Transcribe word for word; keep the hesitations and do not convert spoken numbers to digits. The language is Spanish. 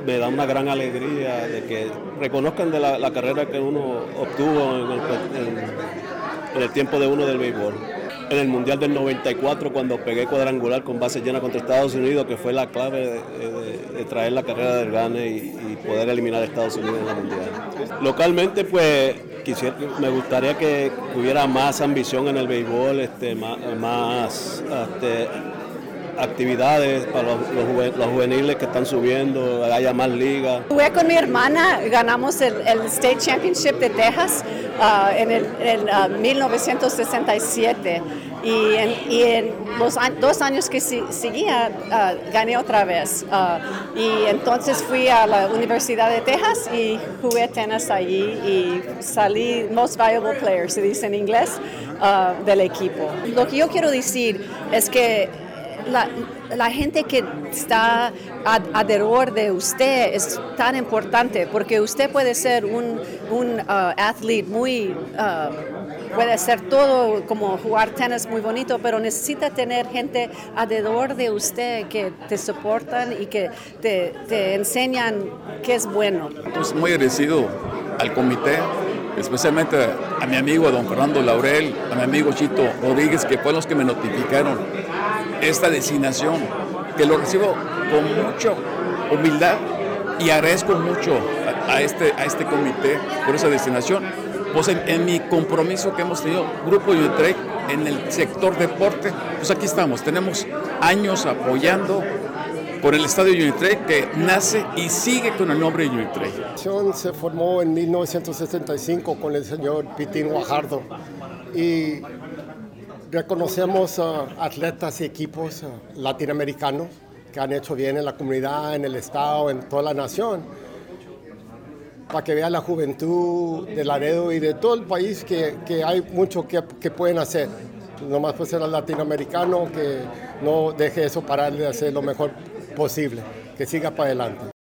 me da una gran alegría de que reconozcan de la, la carrera que uno obtuvo en el, en, en el tiempo de uno del béisbol. En el Mundial del noventa y cuatro, cuando pegué cuadrangular con base llena contra Estados Unidos, que fue la clave de, de, de traer la carrera del Gane y, y poder eliminar a Estados Unidos en el Mundial. Localmente, pues, quisiera, me gustaría que hubiera más ambición en el béisbol, este, más, más este, actividades para los, los, los juveniles que están subiendo, haya más ligas. Jugué con mi hermana, ganamos el, el State Championship de Texas uh, en el en, uh, mil novecientos sesenta y siete y en, y en los a- dos años que si, seguía uh, gané otra vez uh, y entonces fui a la Universidad de Texas y jugué tenis allí y salí Most Valuable Player, se dice en inglés, uh, del equipo. Lo que yo quiero decir es que La, la gente que está alrededor de usted es tan importante porque usted puede ser un, un uh, atleta muy, uh, puede hacer todo como jugar tenis muy bonito, pero necesita tener gente alrededor de usted que te soportan y que te, te enseñan qué es bueno. Estoy muy agradecido al comité, especialmente a mi amigo don Fernando Laurel, a mi amigo Chito Rodríguez, que fueron los que me notificaron esta designación, que lo recibo con mucha humildad y agradezco mucho a, a, este, a este comité por esa designación. Pues en, en mi compromiso que hemos tenido, Grupo Unitrade, en el sector deporte, pues aquí estamos, tenemos años apoyando por el estadio Unitrade que nace y sigue con el nombre de Unitrade. Se formó en mil novecientos sesenta y cinco con el señor Pitín Guajardo y reconocemos uh, atletas y equipos uh, latinoamericanos que han hecho bien en la comunidad, en el estado, en toda la nación, para que vean la juventud de Laredo y de todo el país que, que hay mucho que, que pueden hacer. Nomás puede ser el latinoamericano que no deje eso parar de hacer lo mejor posible, que siga para adelante.